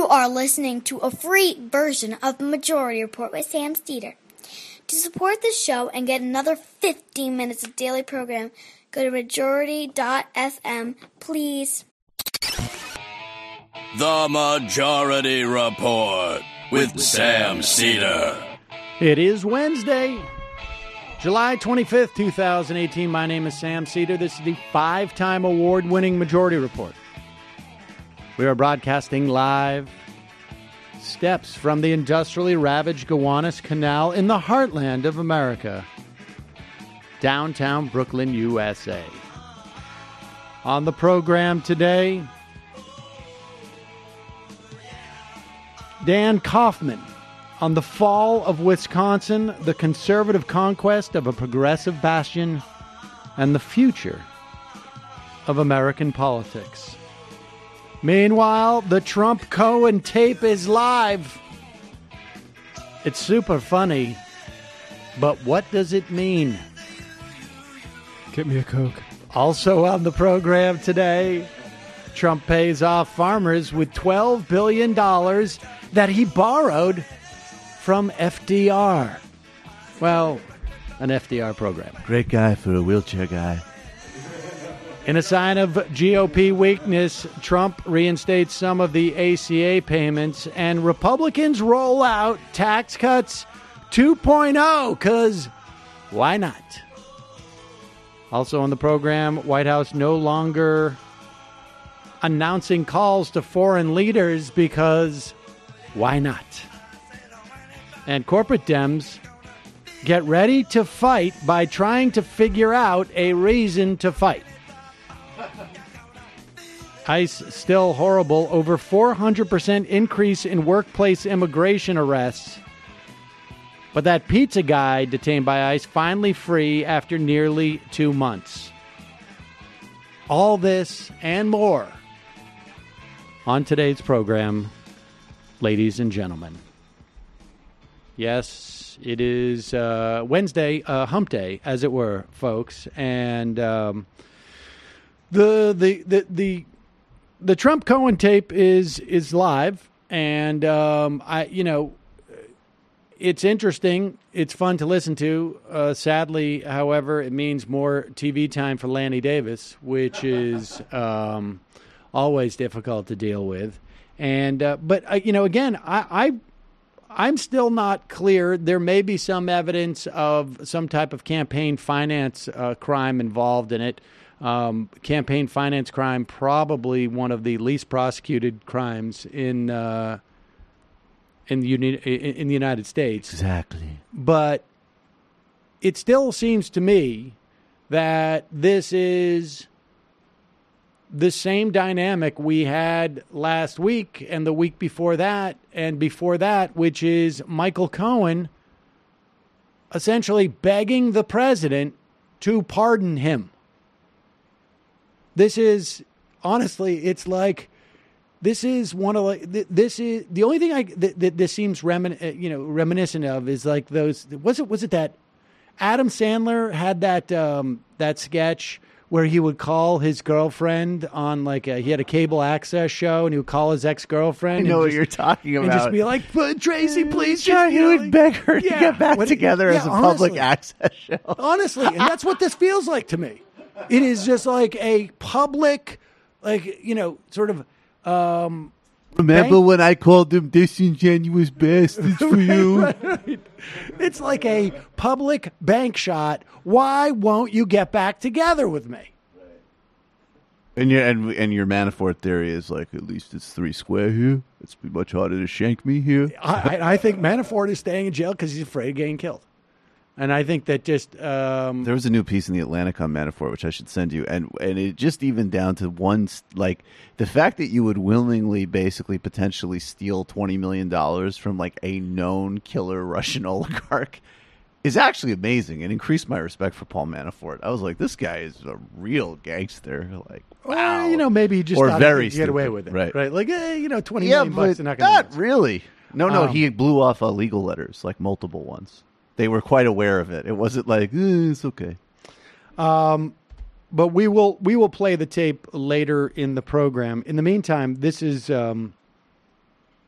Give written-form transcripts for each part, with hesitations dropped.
are listening to a free version of Majority Report with Sam Steeder. To support the show and get another 15 minutes of daily program, go to majority.fm, please. The Majority Report with Sam Steeder. It is Wednesday, July 25th, 2018. My name is Sam Steeder. This is the 5-time award-winning Majority Report. We are broadcasting live steps from the industrially ravaged Gowanus Canal in the heartland of America, downtown Brooklyn, USA. On the program today, Dan Kaufman on the fall of Wisconsin, the conservative conquest of a progressive bastion, and the future of American politics. Meanwhile, the Trump-Cohen tape is live. It's super funny, but what does it mean? Get me a Coke. Also on the program today, Trump pays off farmers with $12 billion that he borrowed from FDR. Well, an FDR program. Great guy for a wheelchair guy. In a sign of GOP weakness, Trump reinstates some of the ACA payments, and Republicans roll out tax cuts 2.0, because why not? Also on the program, White House no longer announcing calls to foreign leaders because why not? And corporate Dems get ready to fight by trying to figure out a reason to fight. ICE still horrible. Over 400% increase in workplace immigration arrests. But that pizza guy detained by ICE finally free after nearly 2 months. All this and more on today's program, ladies and gentlemen. Yes, it is Wednesday, hump day, as it were, folks. And the Trump-Cohen tape is live, and it's interesting. It's fun to listen to. Sadly, however, it means more TV time for Lanny Davis, which is always difficult to deal with. And but again, I'm still not clear. There may be some evidence of some type of campaign finance crime involved in it. Campaign finance crime, probably one of the least prosecuted crimes in the United States. Exactly. But it still seems to me that this is the same dynamic we had last week and the week before that and before that, which is Michael Cohen essentially begging the president to pardon him. This is, honestly, it's like, this is one of, this is, the only thing that this seems reminiscent of is like those, was it that Adam Sandler had that sketch where he would call his girlfriend on he had a cable access show and he would call his ex-girlfriend. I know what you're talking about. And just be like, Tracy, please. He would beg her to get back together as a public access show. Honestly, and that's what this feels like to me. It is just like a public, sort of. Remember when I called them disingenuous bastards for you? Right. It's like a public bank shot. Why won't you get back together with me? And your Manafort theory is like, at least it's 3 square here. It's much harder to shank me here. I think Manafort is staying in jail because he's afraid of getting killed. And I think that just... there was a new piece in The Atlantic on Manafort, which I should send you. And it just even down to the fact that you would willingly, basically, potentially steal $20 million from a known killer Russian oligarch is actually amazing and increased my respect for Paul Manafort. I was like, this guy is a real gangster. Wow. Maybe he just thought he'd get away with it. Right. 20 million bucks. Not really. No, he blew off legal letters, multiple ones. They were quite aware of it. It wasn't it's okay. But we will play the tape later in the program. In the meantime, this is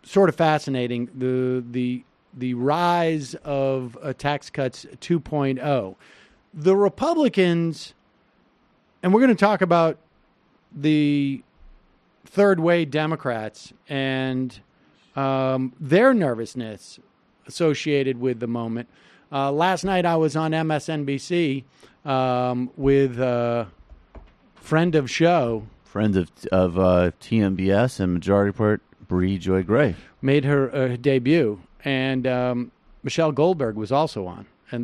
sort of fascinating, the rise of tax cuts 2.0. The Republicans, and we're going to talk about the third way Democrats and their nervousness associated with the moment. Last night I was on MSNBC with a friend of TMBS and Majority Report, Bree Joy Gray. Made her debut, and Michelle Goldberg was also on, and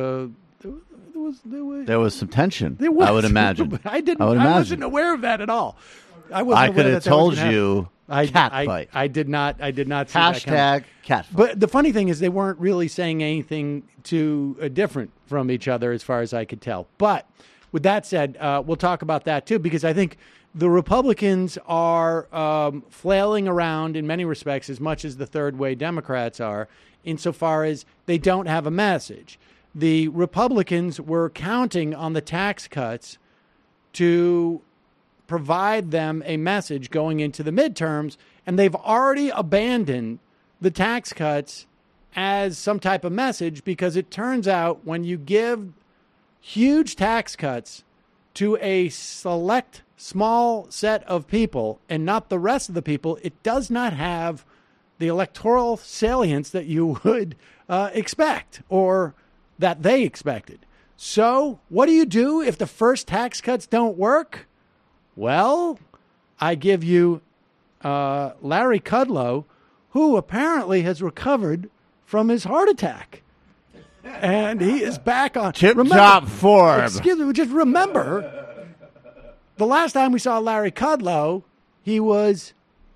there was some tension. I would imagine. I wasn't aware of that at all. I could have told you. Cat fight. I did not see Hashtag cat fight. But the funny thing is they weren't really saying anything too different from each other as far as I could tell. But with that said, we'll talk about that too, because I think the Republicans are flailing around in many respects as much as the third way Democrats are, insofar as they don't have a message. The Republicans were counting on the tax cuts to provide them a message going into the midterms, and they've already abandoned the tax cuts as some type of message, because it turns out when you give huge tax cuts to a select small set of people and not the rest of the people, it does not have the electoral salience that you would expect or that they expected. So what do you do if the first tax cuts don't work? Well, I give you Larry Kudlow, who apparently has recovered from his heart attack. And he is back on tip-top form. Excuse me, just remember, the last time we saw Larry Kudlow, he was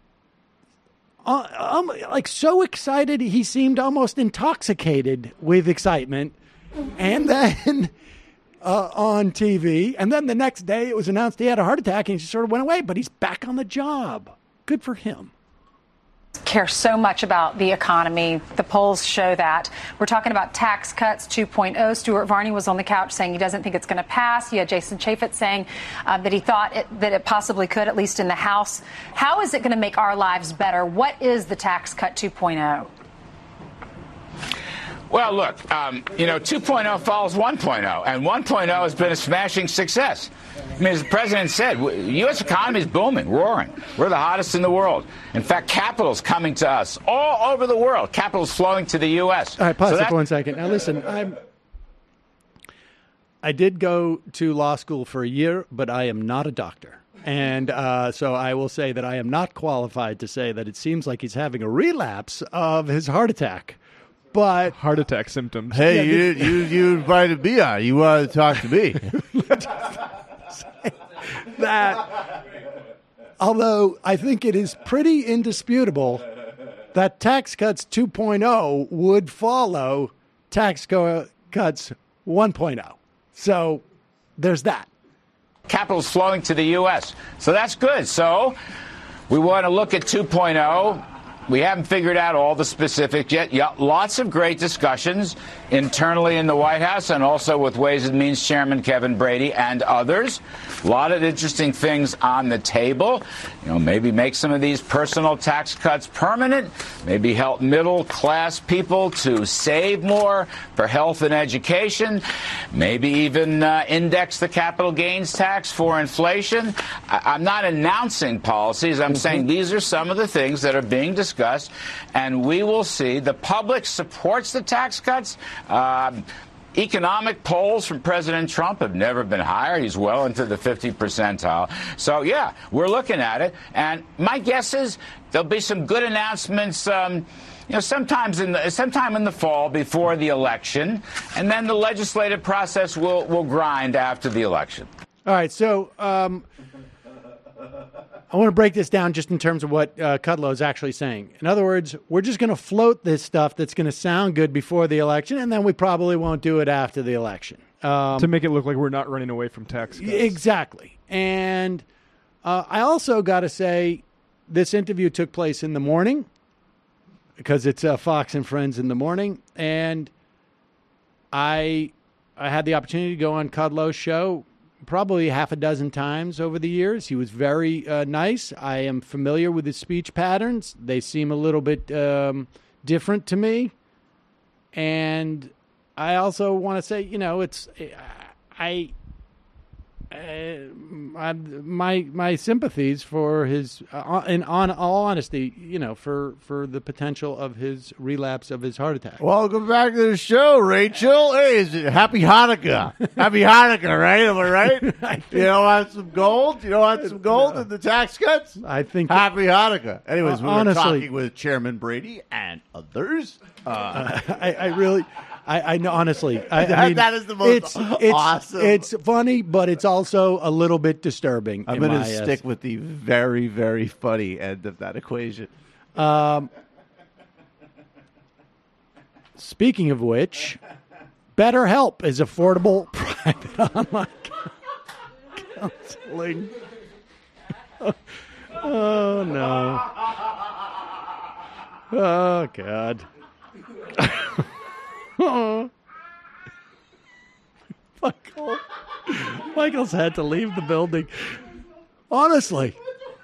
like so excited, he seemed almost intoxicated with excitement. And then on TV, and then the next day it was announced he had a heart attack and he just sort of went away, but he's back on the job. Good for him. Care so much about the economy. The polls show that. We're talking about tax cuts 2.0. Stuart Varney was on the couch saying he doesn't think it's going to pass. You had Jason Chaffetz saying that he thought that it possibly could, at least in the House. How is it going to make our lives better? What is the tax cut 2.0? Well, look, 2.0 follows 1.0, and 1.0 has been a smashing success. I mean, as the president said, the U.S. economy is booming, roaring. We're the hottest in the world. In fact, capital's coming to us all over the world. Capital's flowing to the U.S. All right, pause it for 1 second. Now, listen, I did go to law school for a year, but I am not a doctor. And so I will say that I am not qualified to say that it seems like he's having a relapse of his heart attack. But heart attack symptoms. Hey, you invited me on. You wanted to talk to me. That, although I think it is pretty indisputable that tax cuts 2.0 would follow tax cuts 1.0. So there's that. Capital's flowing to the U.S., so that's good. So we want to look at 2.0. We haven't figured out all the specifics yet. Lots of great discussions internally in the White House and also with Ways and Means Chairman Kevin Brady and others. A lot of interesting things on the table. Maybe make some of these personal tax cuts permanent. Maybe help middle-class people to save more for health and education. Maybe even index the capital gains tax for inflation. I'm not announcing policies. I'm saying these are some of the things that are being discussed, and we will see. The public supports the tax cuts. Economic polls from President Trump have never been higher. He's well into the 50th percentile. So, yeah, we're looking at it. And my guess is there'll be some good announcements, sometime in the fall before the election. And then the legislative process will grind after the election. All right. So I want to break this down just in terms of what Kudlow is actually saying. In other words, we're just going to float this stuff that's going to sound good before the election, and then we probably won't do it after the election. To make it look like we're not running away from tax cuts. Exactly. And I also got to say, this interview took place in the morning because it's Fox and Friends in the morning, and I had the opportunity to go on Kudlow's show probably half a dozen times over the years. He was very nice. I am familiar with his speech patterns. They seem a little bit different to me. And I also want to say, my sympathies for his, in all honesty, for the potential of his relapse of his heart attack. Welcome back to the show, Rachel. Hey, is it Happy Hanukkah? Happy Hanukkah, right? Am I right? You don't want some gold? You don't want some gold in the tax cuts? I think Happy Hanukkah. Anyways, we were honestly, talking with Chairman Brady and others. I know, honestly. That is the most awesome. It's funny, but it's also a little bit disturbing. I'm going to stick with the very, very funny end of that equation. Speaking of which, BetterHelp is affordable private online counseling. Oh, no. Oh, God. Michael's had to leave the building. Honestly.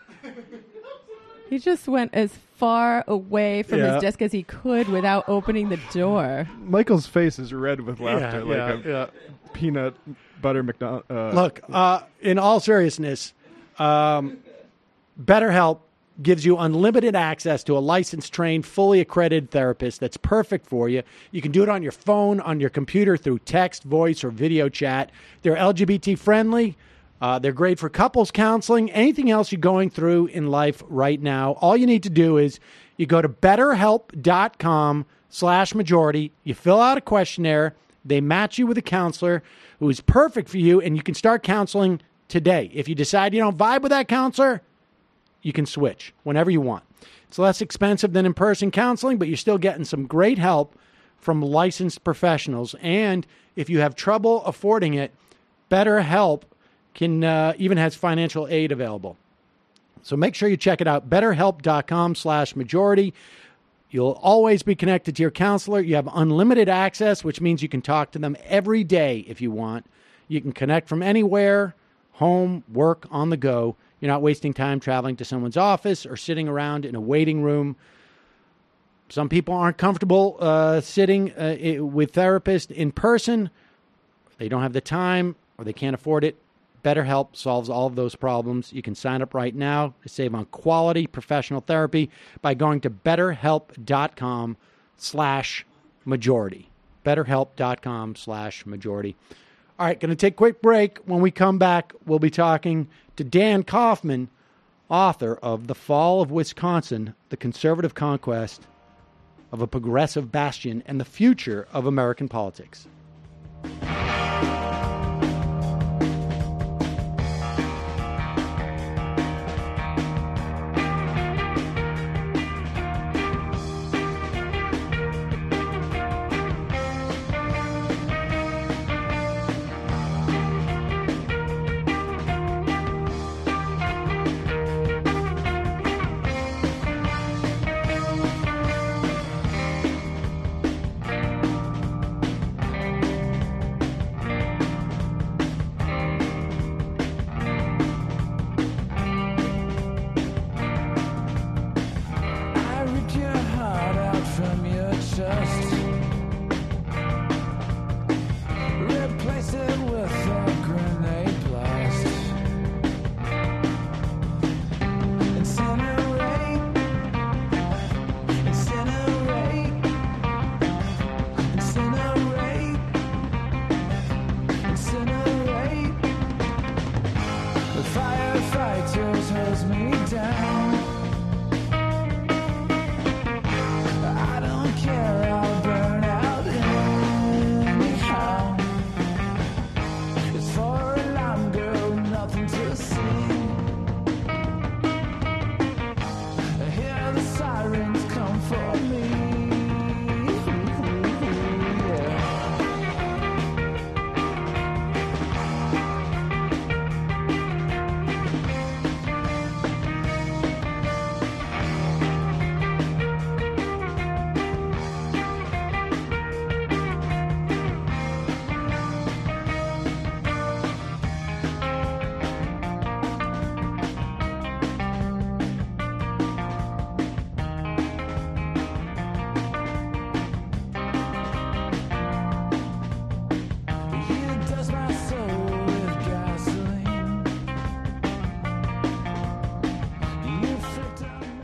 He just went as far away from his desk as he could without opening the door. Michael's face is red with laughter, a peanut butter McDonald. Look, in all seriousness, BetterHelp gives you unlimited access to a licensed, trained, fully accredited therapist that's perfect for you. You can do it on your phone, on your computer, through text, voice, or video chat. They're LGBT-friendly. They're great for couples counseling, anything else you're going through in life right now. All you need to do is you go to betterhelp.com/majority. You fill out a questionnaire. They match you with a counselor who is perfect for you, and you can start counseling today. If you decide you don't vibe with that counselor, you can switch whenever you want. It's less expensive than in-person counseling, but you're still getting some great help from licensed professionals. And if you have trouble affording it, BetterHelp can even has financial aid available. So make sure you check it out, betterhelp.com/majority. You'll always be connected to your counselor. You have unlimited access, which means you can talk to them every day if you want. You can connect from anywhere, home, work, on the go. You're not wasting time traveling to someone's office or sitting around in a waiting room. Some people aren't comfortable sitting with therapists in person. They don't have the time or they can't afford it. BetterHelp solves all of those problems. You can sign up right now to save on quality professional therapy by going to betterhelp.com/majority. betterhelp.com/majority. All right, going to take a quick break. When we come back, we'll be talking to Dan Kaufman, author of The Fall of Wisconsin, The Conservative Conquest of a Progressive Bastion and the Future of American Politics.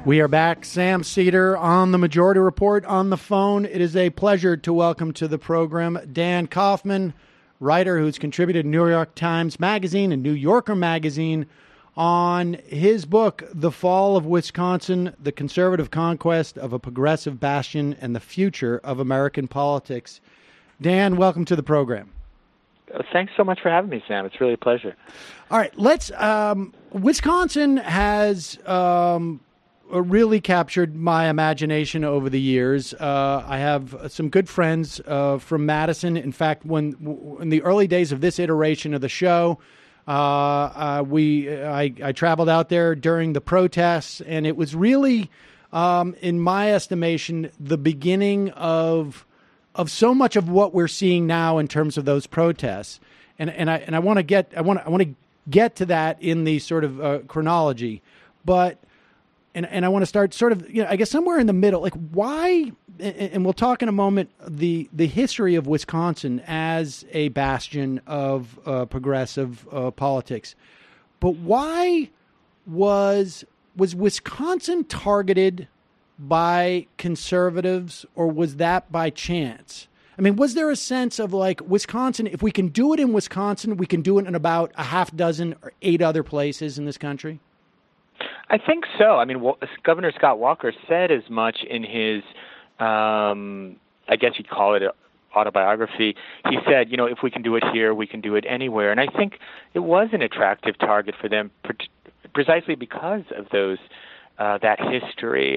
We are back. Sam Seder on the Majority Report on the phone. It is a pleasure to welcome to the program Dan Kaufman, writer who's contributed to New York Times Magazine and New Yorker Magazine on his book, The Fall of Wisconsin, The Conservative Conquest of a Progressive Bastion and the Future of American Politics. Dan, welcome to the program. Thanks so much for having me, Sam. It's really a pleasure. All right, let's. Wisconsin has really captured my imagination over the years. I have some good friends from Madison. In fact, in the early days of this iteration of the show, I traveled out there during the protests, and it was really, in my estimation, the beginning of so much of what we're seeing now in terms of those protests. And I want to get to that in the sort of chronology, but and I want to start sort of, I guess somewhere in the middle. Like, why? And we'll talk in a moment the history of Wisconsin as a bastion of progressive politics, but why was Wisconsin targeted by conservatives, or was that by chance? I mean, was there a sense of like, Wisconsin, if we can do it in Wisconsin, we can do it in about a half dozen or 8 other places in this country? I think so. I mean, Governor Scott Walker said as much in his, I guess you'd call it an autobiography. He said, if we can do it here, we can do it anywhere. And I think it was an attractive target for them precisely because of that history.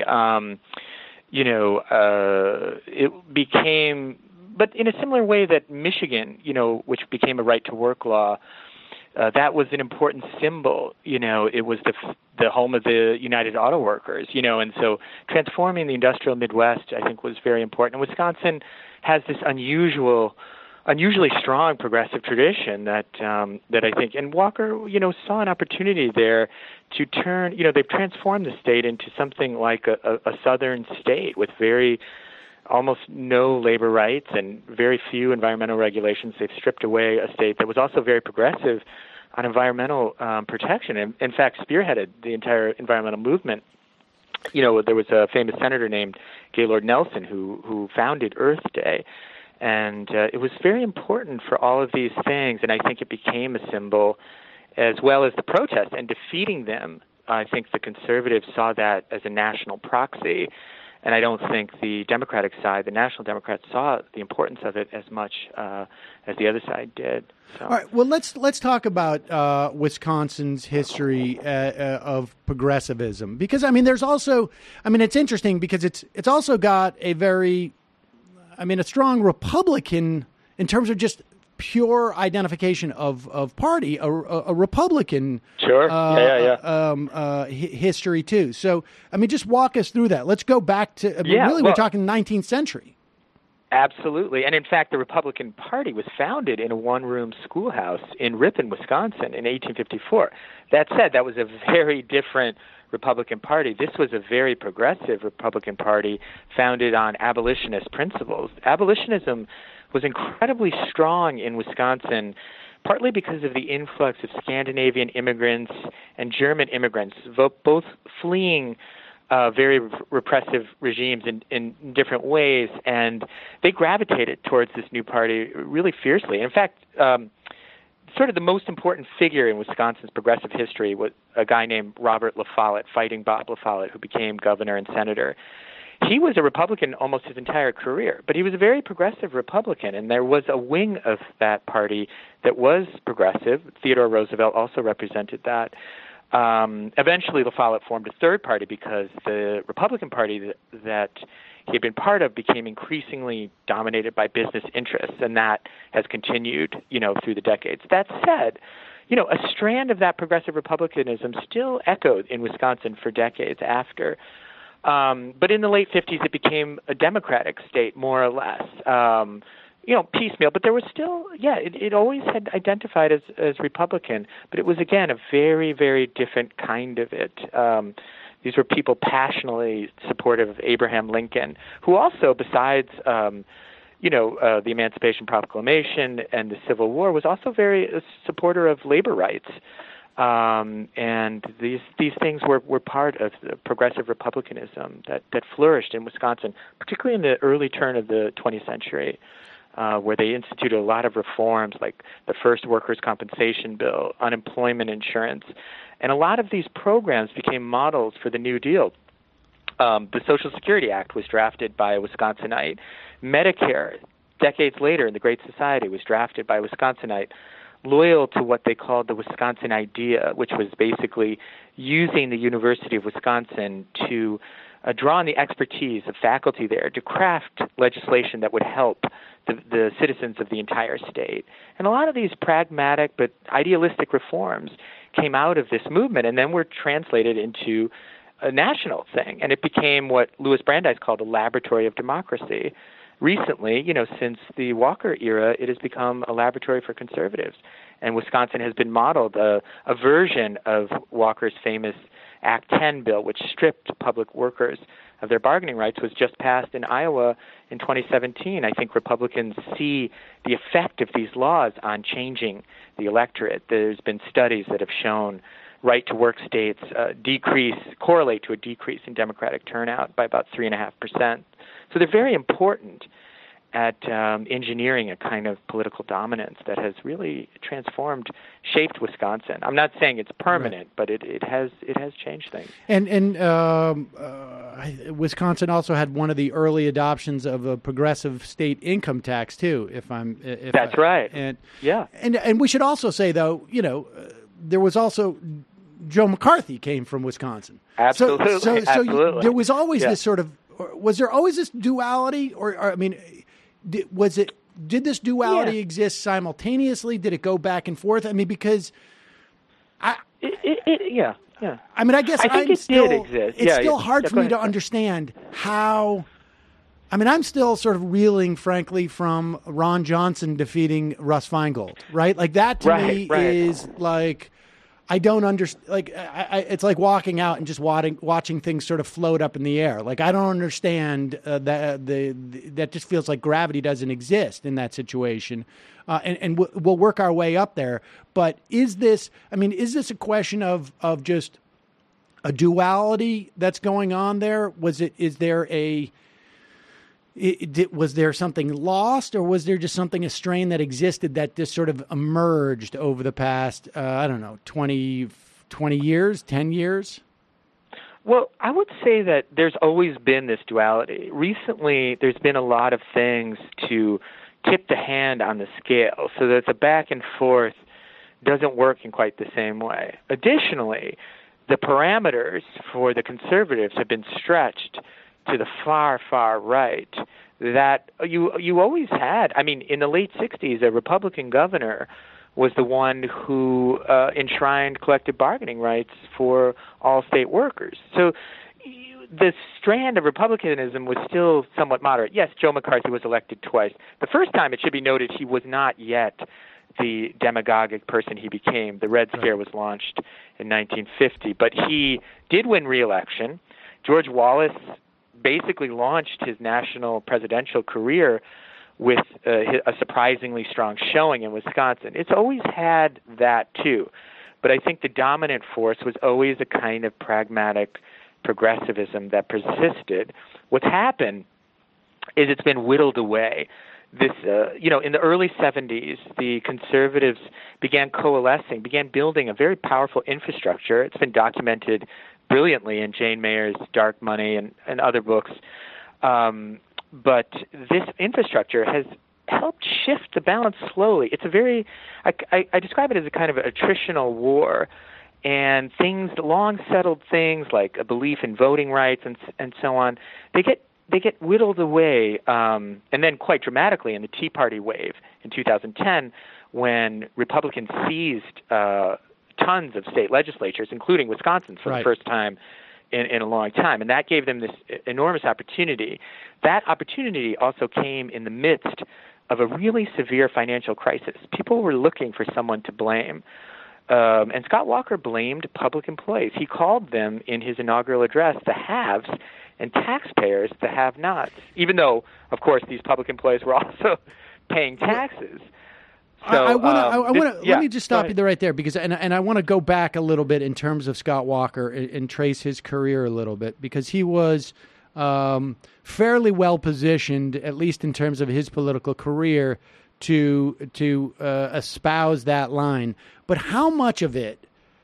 It became, but in a similar way that Michigan, which became a right-to-work law, that was an important symbol. It was the home of the United Auto Workers, and so transforming the industrial Midwest, I think, was very important. And Wisconsin has this unusually strong progressive tradition that I think, and Walker, saw an opportunity there to turn, they've transformed the state into something like a southern state with almost no labor rights and very few environmental regulations. They've stripped away a state that was also very progressive on environmental protection, and in fact spearheaded the entire environmental movement. There was a famous senator named Gaylord Nelson who founded Earth Day, and it was very important for all of these things, and I think it became a symbol as well as the protest, and defeating them. I think the conservatives saw that as a national proxy. And I don't think the Democratic side, the National Democrats, saw the importance of it as much as the other side did. So. All right. Well, let's talk about Wisconsin's history of progressivism, because there's also, it's interesting because it's also got a strong Republican in terms of just pure identification of party, a Republican history too. So, just walk us through that. Let's go back to, we're talking 19th century. Absolutely. And in fact, the Republican Party was founded in a one-room schoolhouse in Ripon, Wisconsin in 1854. That said, that was a very different Republican Party. This was a very progressive Republican Party founded on abolitionist principles. Abolitionism was incredibly strong in Wisconsin, partly because of the influx of Scandinavian immigrants and German immigrants, both fleeing very repressive regimes in different ways, and they gravitated towards this new party really fiercely. In fact, sort of the most important figure in Wisconsin's progressive history was a guy named Robert La Follette, Fighting Bob La Follette, who became governor and senator. He was a Republican almost his entire career, but he was a very progressive Republican, and there was a wing of that party that was progressive. Theodore Roosevelt also represented that. Eventually, La Follette formed a third party because the Republican Party that he had been part of became increasingly dominated by business interests, and that has continued, through the decades. That said, a strand of that progressive republicanism still echoed in Wisconsin for decades after. But in the late 50s, it became a Democratic state, more or less, piecemeal. But there was still, it always had identified as Republican. But it was, again, a very, very different kind of it. These were people passionately supportive of Abraham Lincoln, who also, besides, the Emancipation Proclamation and the Civil War, was also very a supporter of labor rights. And these things were part of the progressive republicanism that flourished in Wisconsin, particularly in the early turn of the 20th century, where they instituted a lot of reforms like the first workers' compensation bill, unemployment insurance, and a lot of these programs became models for the New Deal. The Social Security Act was drafted by a Wisconsinite. Medicare, decades later in the Great Society, was drafted by a Wisconsinite, loyal to what they called the Wisconsin idea, which was basically using the University of Wisconsin to draw on the expertise of faculty there to craft legislation that would help the citizens of the entire state. And a lot of these pragmatic but idealistic reforms came out of this movement and then were translated into a national thing. And it became what Louis Brandeis called a laboratory of democracy. Recently, since the Walker era, it has become a laboratory for conservatives. And Wisconsin has been modeled a version of Walker's famous Act 10 bill, which stripped public workers of their bargaining rights, was just passed in Iowa in 2017. I think Republicans see the effect of these laws on changing the electorate. There's been studies that have shown right-to-work states correlate to a decrease in Democratic turnout by about 3.5%. So they're very important at engineering a kind of political dominance that has really shaped Wisconsin. I'm not saying it's permanent, but it has changed things. And Wisconsin also had one of the early adoptions of a progressive state income tax too. That's right. And yeah. And we should also say though, there was also Joe McCarthy came from Wisconsin. Absolutely. So absolutely. There was always this sort of. Was there always this duality, did this duality exist simultaneously? Did it go back and forth? I mean, because yeah. I mean, I guess I think it did exist. It's still hard for me to understand how. I mean, I'm still sort of reeling, frankly, from Ron Johnson defeating Russ Feingold, right? Like that to me is like. I don't understand. Like, it's like walking out and just watching things sort of float up in the air. Like, I don't understand that just feels like gravity doesn't exist in that situation. And we'll work our way up there. But is this a question of just a duality that's going on there? Was there something lost, or was there just a strain that existed that just sort of emerged over the past, 20 years, 10 years? Well, I would say that there's always been this duality. Recently, there's been a lot of things to tip the hand on the scale so that the back and forth doesn't work in quite the same way. Additionally, the parameters for the conservatives have been stretched to the far, far right that you always had. I mean, in the late 60s, a Republican governor was the one who enshrined collective bargaining rights for all state workers. So the strand of republicanism was still somewhat moderate. Yes, Joe McCarthy was elected twice. The first time, it should be noted, he was not yet the demagogic person he became. The Red Scare was launched in 1950, but he did win re-election. George Wallace basically launched his national presidential career with a surprisingly strong showing in Wisconsin. It's always had that too, but I think the dominant force was always a kind of pragmatic progressivism that persisted. What's happened is it's been whittled away. In the early 70s, the conservatives began coalescing, began building a very powerful infrastructure. It's been documented brilliantly in Jane Mayer's Dark Money and other books. But this infrastructure has helped shift the balance slowly. It's I describe it as a kind of attritional war, and long settled things like a belief in voting rights and so on, they get whittled away, and then quite dramatically in the Tea Party wave in 2010, when Republicans seized tons of state legislatures, including Wisconsin, for the first time in a long time. And that gave them this enormous opportunity. That opportunity also came in the midst of a really severe financial crisis. People were looking for someone to blame. And Scott Walker blamed public employees. He called them, in his inaugural address, the haves, and taxpayers the have-nots, even though, of course, these public employees were also paying taxes. I want to let me just stop you there right there because and I want to go back a little bit in terms of Scott Walker and trace his career a little bit because he was fairly well positioned, at least in terms of his political career, to espouse that line. But how much of it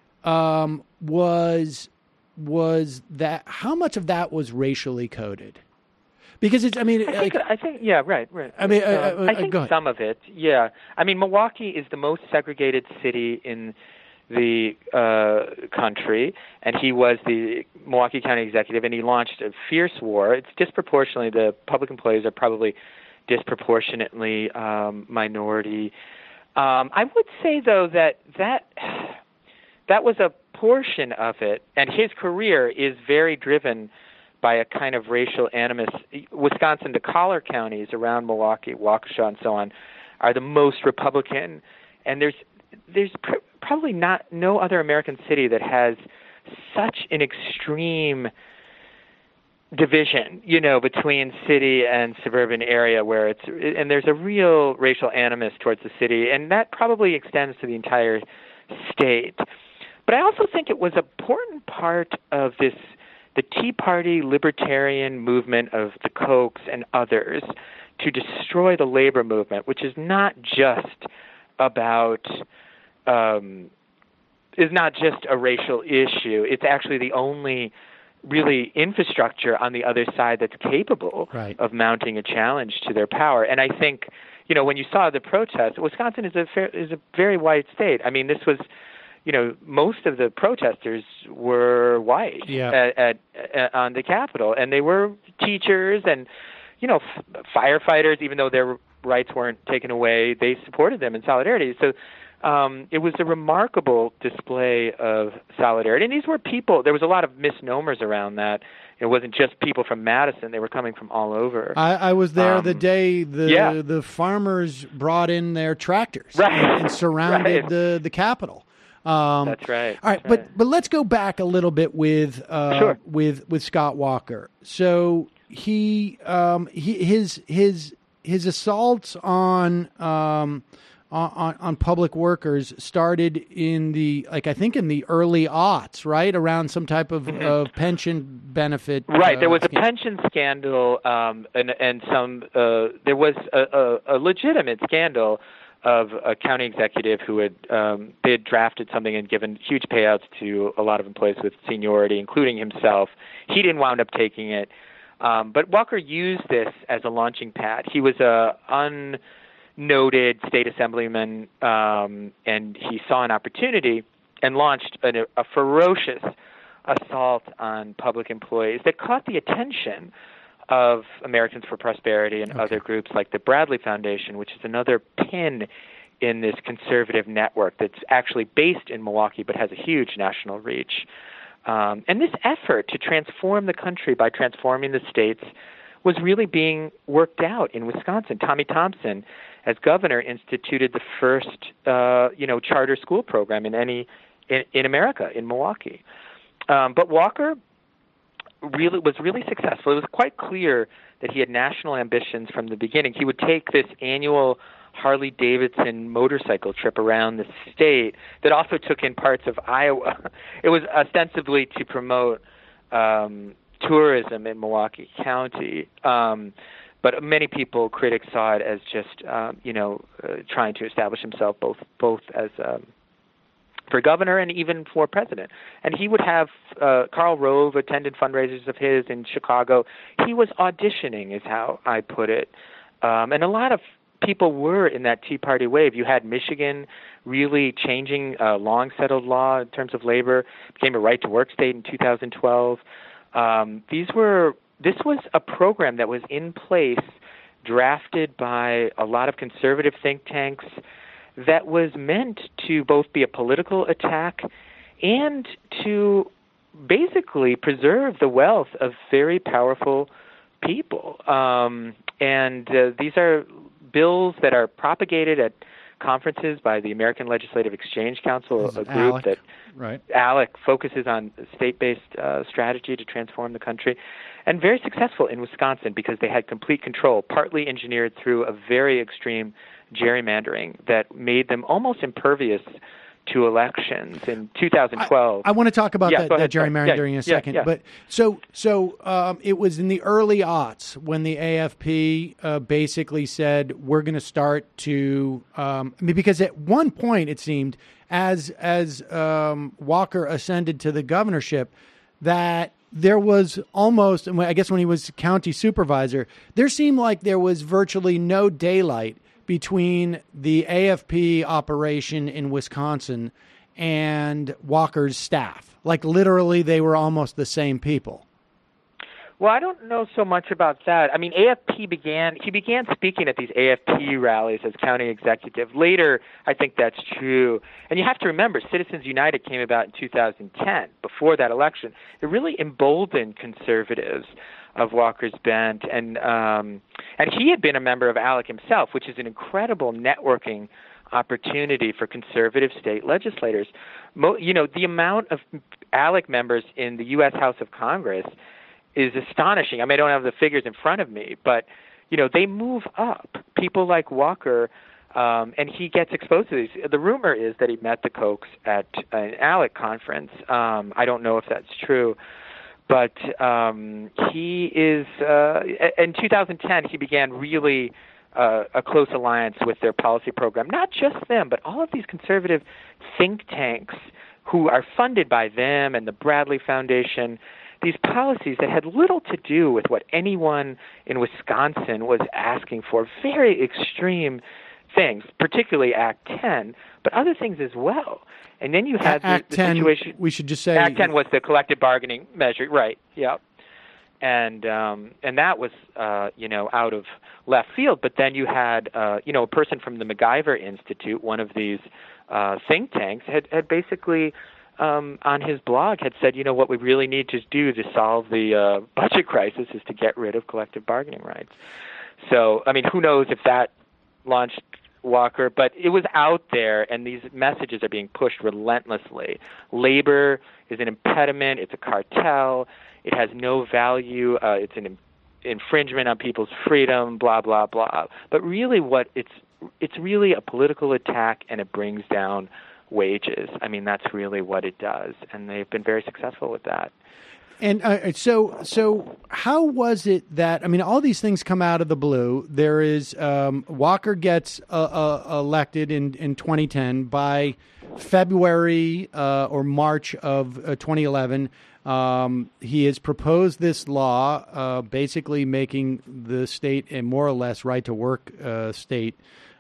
was that? How much of that was racially coded? Because it's, I think, yeah, right. I mean, I think some of it, yeah. I mean, Milwaukee is the most segregated city in the country, and he was the Milwaukee County executive, and he launched a fierce war. It's disproportionately, the public employees are probably disproportionately minority. I would say, though, that was a portion of it, and his career is very driven by a kind of racial animus. Wisconsin, the collar counties around Milwaukee, Waukesha, and so on, are the most Republican, and there's probably no other American city that has such an extreme division, between city and suburban area where and there's a real racial animus towards the city, and that probably extends to the entire state. But I also think it was an important part of the Tea Party libertarian movement of the Kochs and others to destroy the labor movement, which is not just about is not just a racial issue. It's actually the only really infrastructure on the other side that's capable of mounting a challenge to their power. And I think, when you saw the protests, Wisconsin is a very white state. I mean, this was, most of the protesters were white on the Capitol, and they were teachers and, firefighters. Even though their rights weren't taken away, they supported them in solidarity. So it was a remarkable display of solidarity. And these were people, there was a lot of misnomers around that. It wasn't just people from Madison. They were coming from all over. I was there the day the farmers brought in their tractors and surrounded the Capitol. That's right. All right, but let's go back a little bit with Scott Walker. So his assaults on public workers started in the early aughts, right, around some type of pension benefit. Right, there was a pension scandal, and some there was a legitimate scandal of a county executive who they had drafted something and given huge payouts to a lot of employees with seniority, including himself. He didn't wound up taking it, but Walker used this as a launching pad. He was a unnoted state assemblyman, and he saw an opportunity and launched a ferocious assault on public employees that caught the attention of Americans for Prosperity and other groups like the Bradley Foundation, which is another pin in this conservative network that's actually based in Milwaukee but has a huge national reach. And this effort to transform the country by transforming the states was really being worked out in Wisconsin. Tommy Thompson, as governor, instituted the first charter school program in America, in Milwaukee. But Walker was really successful. It was quite clear that he had national ambitions from the beginning. He would take this annual Harley-Davidson motorcycle trip around the state that also took in parts of Iowa. It was ostensibly to promote tourism in Milwaukee County. But many critics saw it as just, trying to establish himself both as for governor and even for president. And he would have Karl Rove attended fundraisers of his in Chicago. He was auditioning, is how I put it. And a lot of people were in that Tea Party wave. You had Michigan really changing a long-settled law in terms of labor, became a right-to-work state in 2012. This was a program that was in place, drafted by a lot of conservative think tanks, that was meant to both be a political attack and to basically preserve the wealth of very powerful people. And these are bills that are propagated at conferences by the American Legislative Exchange Council, a group that ALEC focuses on state-based strategy to transform the country, and very successful in Wisconsin because they had complete control, partly engineered through a very extreme gerrymandering that made them almost impervious to elections in 2012. I want to talk about that gerrymandering in a second. Yeah. But so it was in the early aughts when the AFP basically said, we're going to start to because at one point it seemed as Walker ascended to the governorship that there was almost, I guess when he was county supervisor, there seemed like there was virtually no daylight between the AFP operation in Wisconsin and Walker's staff. Like literally they were almost the same people. Well, I don't know so much about that. I mean, he began speaking at these AFP rallies as county executive. Later, I think that's true. And you have to remember, Citizens United came about in 2010, before that election. It really emboldened conservatives of Walker's bent, and he had been a member of ALEC himself, which is an incredible networking opportunity for conservative state legislators. The amount of ALEC members in the U.S. House of Congress is astonishing. I mean, I don't have the figures in front of me, but they move up. People like Walker, and he gets exposed to these. The rumor is that he met the Kochs at an ALEC conference. I don't know if that's true. But he is, in 2010, he began really a close alliance with their policy program. Not just them, but all of these conservative think tanks who are funded by them and the Bradley Foundation, these policies that had little to do with what anyone in Wisconsin was asking for, very extreme things, particularly Act 10, but other things as well. And then you had the situation. We should just say Act 10 was the collective bargaining measure, right? Yeah, and that was out of left field. But then you had a person from the MacIver Institute, one of these think tanks, had basically on his blog had said, what we really need to do to solve the budget crisis is to get rid of collective bargaining rights. So, I mean, who knows if that launched Walker, but it was out there, and these messages are being pushed relentlessly. Labor is an impediment. It's a cartel. It has no value. It's an infringement on people's freedom, blah, blah, blah. But really it's really a political attack, and it brings down wages. I mean, that's really what it does, and they've been very successful with that. And so how was it that, I mean, all these things come out of the blue. There is, Walker gets elected in 2010. By February or March of 2011, he has proposed this law, basically making the state a more or less right-to-work state,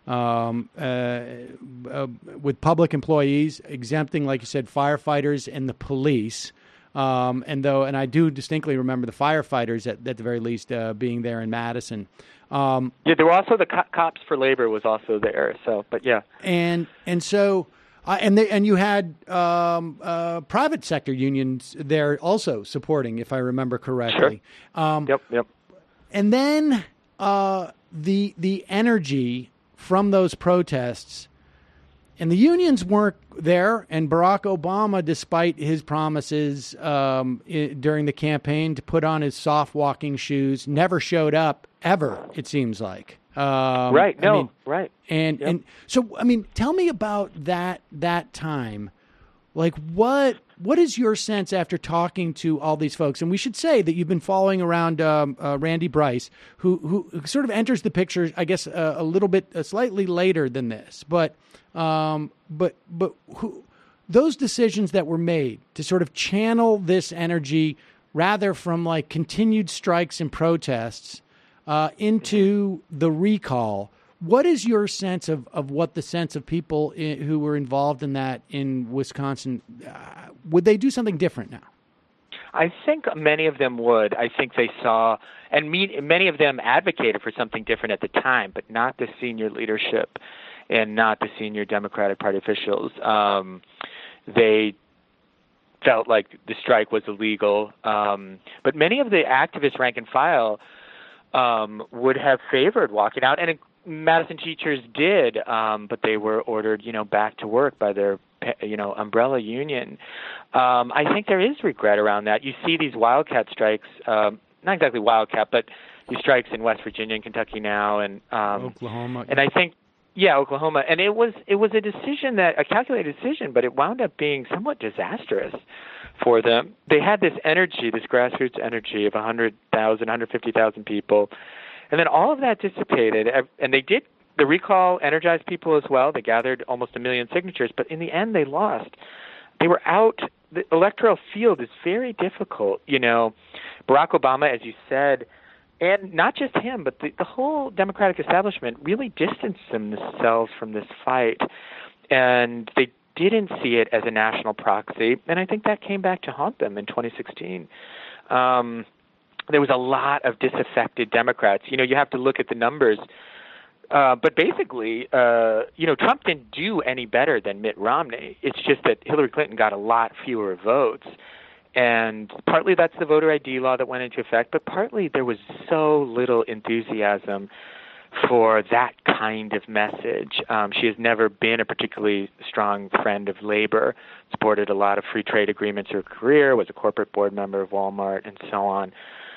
with public employees, exempting, like you said, firefighters and the police. And I do distinctly remember the firefighters at the very least being there in Madison. There were also the Cops for Labor was also there. So, but yeah, and so you had private sector unions there also supporting, if I remember correctly. Sure. Yep. And then the energy from those protests. And the unions weren't there, and Barack Obama, despite his promises during the campaign to put on his soft walking shoes, never showed up ever, it seems like. Right. And so, I mean, tell me about that time. Like, what is your sense after talking to all these folks? And we should say that you've been following around Randy Bryce, who sort of enters the picture, I guess, a little bit slightly later than this, but who, those decisions that were made to sort of channel this energy rather from like continued strikes and protests into the recall. What is your sense of what the sense of people who were involved in that in Wisconsin? Would they do something different now? I think many of them would. I think they saw, and many of them advocated for something different at the time, but not the senior leadership and not the senior Democratic Party officials. They felt like the strike was illegal. But many of the activists, rank and file, would have favored walking out. And Madison teachers did, but they were ordered, back to work by their, umbrella union. I think there is regret around that. You see these wildcat strikes, not exactly wildcat, but these strikes in West Virginia and Kentucky now, and Oklahoma. And I think, Yeah, Oklahoma, and it was a calculated decision, but it wound up being somewhat disastrous for them. They had this energy, this grassroots energy of 100,000, 150,000 people, and then all of that dissipated. And the recall energized people as well. They gathered almost 1 million signatures, but in the end, they lost. They were out. The electoral field is very difficult. Barack Obama, as you said, and not just him, but the whole Democratic establishment really distanced themselves from this fight, and they didn't see it as a national proxy, and I think that came back to haunt them in 2016. There was a lot of disaffected Democrats. You have to look at the numbers, but basically, Trump didn't do any better than Mitt Romney. It's just that Hillary Clinton got a lot fewer votes. And partly that's the voter ID law that went into effect, but partly there was so little enthusiasm for that kind of message. She has never been a particularly strong friend of labor, supported a lot of free trade agreements in her career, was a corporate board member of Walmart, and so on.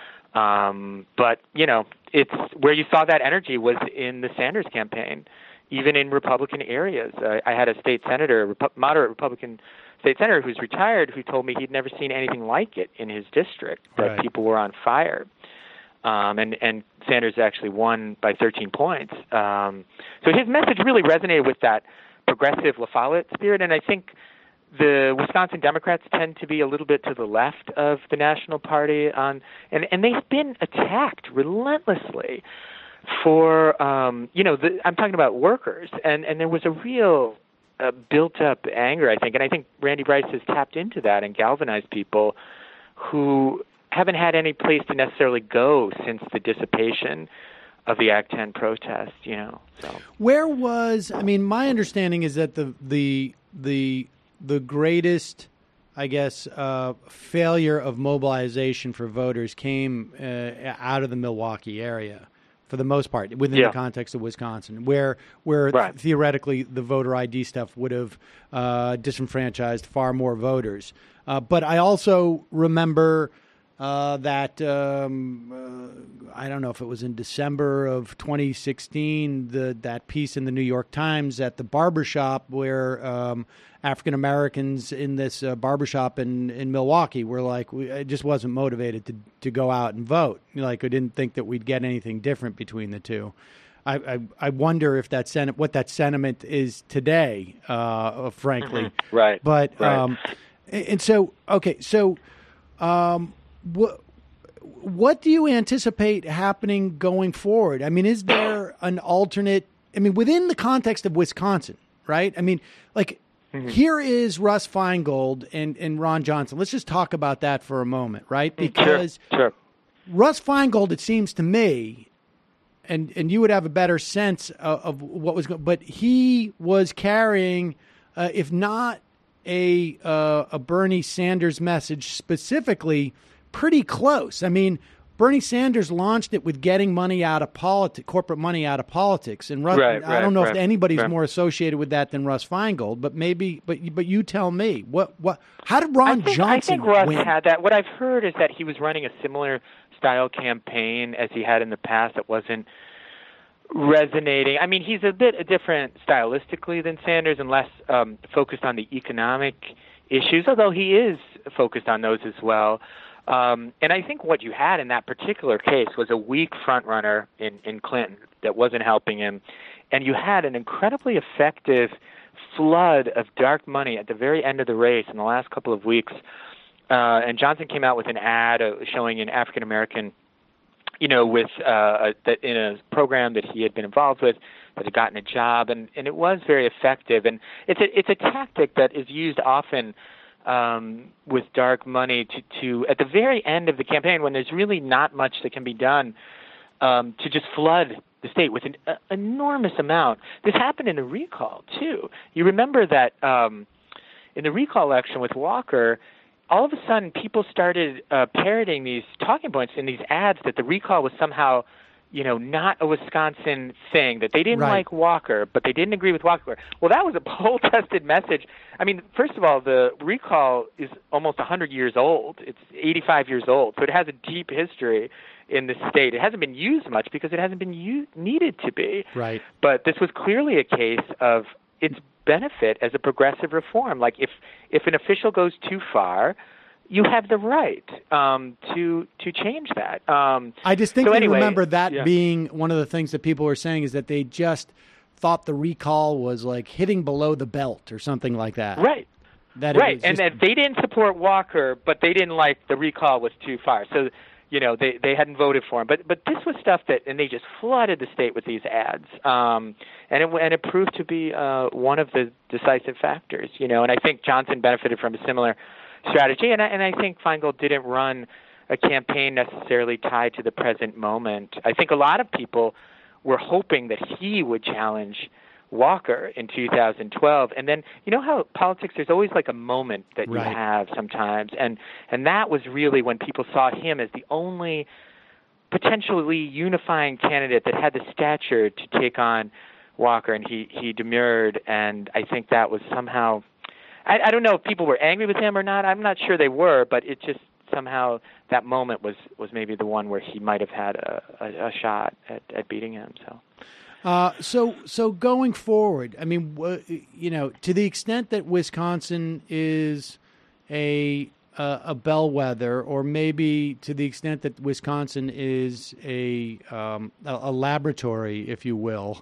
But, it's where you saw that energy was in the Sanders campaign, even in Republican areas. I had a state senator, moderate Republican state senator who's retired, who told me he'd never seen anything like it in his district, that people were on fire. And Sanders actually won by 13 points. So his message really resonated with that progressive La Follette spirit, and I think the Wisconsin Democrats tend to be a little bit to the left of the National Party, and they've been attacked relentlessly for, I'm talking about workers, and there was a real built-up anger, I think, and I think Randy Bryce has tapped into that and galvanized people who haven't had any place to necessarily go since the dissipation of the Act 10 protests, So. Where was, my understanding is that the greatest, I guess, failure of mobilization for voters came out of the Milwaukee area, for the most part, within the context of Wisconsin, where theoretically the voter ID stuff would have disenfranchised far more voters. But I also remember that I don't know if it was in December of 2016, that piece in the New York Times at the barbershop where African Americans in this barbershop in Milwaukee were like, I just wasn't motivated to go out and vote. I didn't think that we'd get anything different between the two. I right if what that sentiment is today, frankly. Mm-hmm. Right. But and so okay, so. What do you anticipate happening going forward? Is there an alternate? Within the context of Wisconsin, right? Here is Russ Feingold and Ron Johnson. Let's just talk about that for a moment, right? Because sure. Russ Feingold, it seems to me, and you would have a better sense of what was going, but he was carrying, if not a Bernie Sanders message specifically, pretty close. Bernie Sanders launched it with getting money out of corporate money out of politics, and Russ, I don't know if anybody's more associated with that than Russ Feingold, but maybe, but you tell me how did Ron Johnson I think Russ win? had that. What I've heard is that he was running a similar style campaign as he had in the past. That wasn't resonating. He's a bit different stylistically than Sanders and less focused on the economic issues, although he is focused on those as well. And I think what you had in that particular case was a weak frontrunner in Clinton that wasn't helping him, and you had an incredibly effective flood of dark money at the very end of the race in the last couple of weeks. And Johnson came out with an ad showing an African American, with that in a program that he had been involved with, that had gotten a job, and it was very effective. And it's a tactic that is used often with dark money to at the very end of the campaign, when there's really not much that can be done, to just flood the state with an enormous amount. This happened in the recall too. You remember that in the recall election with Walker, all of a sudden people started parroting these talking points in these ads that the recall was somehow, not a Wisconsin thing, that they didn't like Walker, but they didn't agree with Walker. Well, that was a poll-tested message. First of all, the recall is almost 100 years old. It's 85 years old, so it has a deep history. in the state. It hasn't been used much because it hasn't been needed to be. Right. But this was clearly a case of its benefit as a progressive reform. Like if an official goes too far, you have the right to change that. I distinctly remember that yeah. being one of the things that people were saying is that they just thought the recall was like hitting below the belt or something like that. Right. Right, and that they didn't support Walker, but they didn't like the recall was too far. So, they hadn't voted for him. But this was stuff and they just flooded the state with these ads. And it proved to be one of the decisive factors, and I think Johnson benefited from a similar strategy. And I think Feingold didn't run a campaign necessarily tied to the present moment. I think a lot of people were hoping that he would challenge Walker in 2012. And then, how politics, there's always like a moment that you have sometimes. And that was really when people saw him as the only potentially unifying candidate that had the stature to take on Walker. And he demurred. And I think that was somehow, I don't know if people were angry with him or not. I'm not sure they were, but it just somehow that moment was maybe the one where he might have had a shot at beating him. So going forward, I mean, to the extent that Wisconsin is a bellwether, or maybe to the extent that Wisconsin is a laboratory, if you will,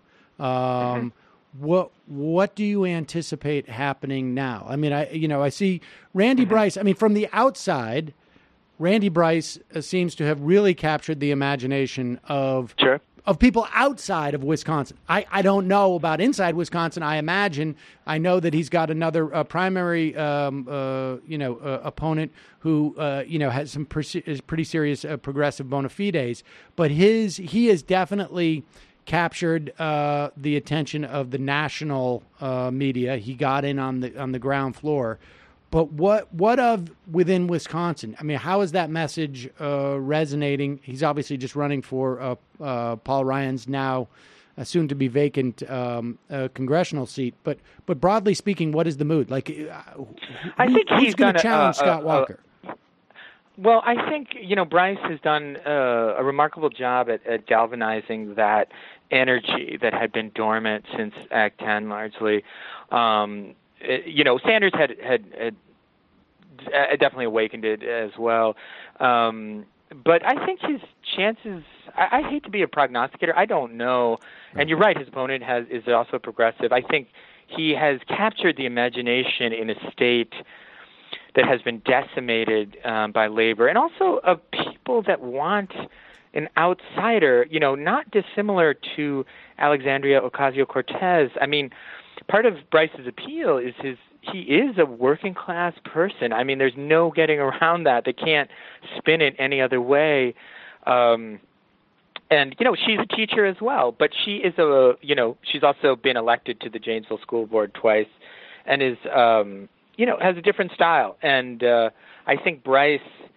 what do you anticipate happening now? I mean, I see Randy Bryce. I mean, from the outside, Randy Bryce seems to have really captured the imagination of people outside of Wisconsin. I don't know about inside Wisconsin. I know that he's got another primary, opponent who, has some pretty serious progressive bona fides. But he has definitely captured the attention of the national media. He got in on the ground floor. But what of within Wisconsin? I mean, how is that message resonating? He's obviously just running for Paul Ryan's now soon to be vacant congressional seat. But broadly speaking, what is the mood? Like, I think who's going to challenge Scott Walker? Well, I think Bryce has done a remarkable job at galvanizing that energy that had been dormant since Act 10, largely. Sanders had definitely awakened it as well. But I think his chances, I hate to be a prognosticator, I don't know. And you're right, his opponent is also progressive. I think he has captured the imagination in a state that has been decimated by labor, and also of people that want an outsider, not dissimilar to Alexandria Ocasio-Cortez. I mean, part of Bryce's appeal is he is a working class person. I mean, there's no getting around that. They can't spin it any other way. And she's a teacher as well, but she is she's also been elected to the Janesville School Board twice, and is has a different style. And I think Bryce